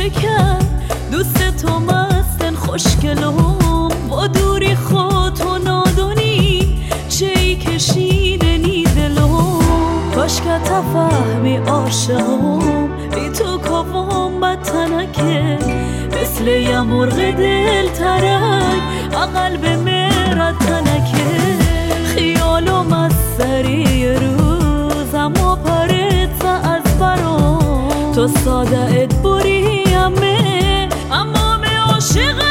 شکر دوست تو مستن خوشگلم با دوری خود تو نادونی چه ای کشیدنی دلم کاش که تفهمی عاشقم ای تو کافم بدتنکه مثل یه مرغ دل ترک قلب مرد تنکه خیالم از سری روز اما پرت از برام تو ساده ات بریمه اما به عاشق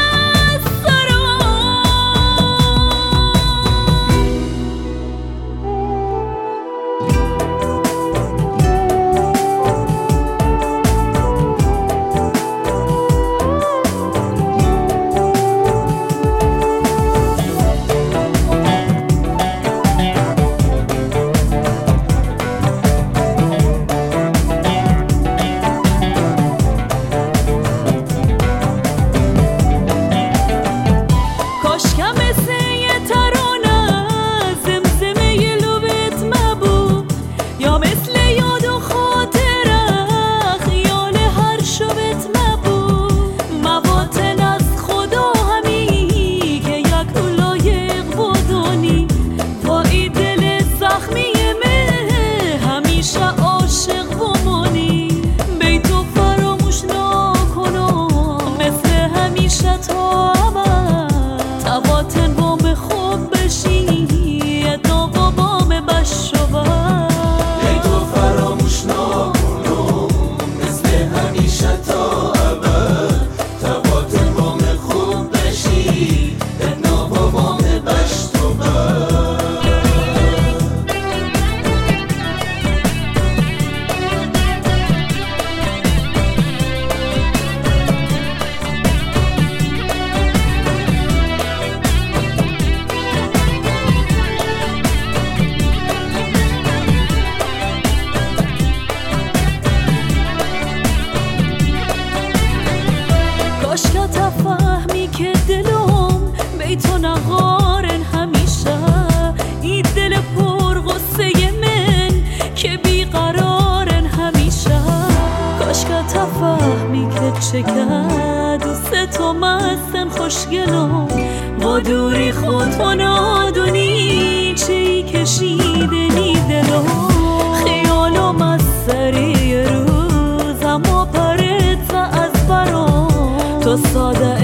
تفهمی که دلم بی تو نغارن همیشه این دل پر غصه من که بیقرارن همیشه کاش که تفهمی که چقدر دوست تو مستن خوشگلم با دوری خود تو نادونی چه ای کشیدنی دلم خیالم از سری روز اما پرت از برام تو ساده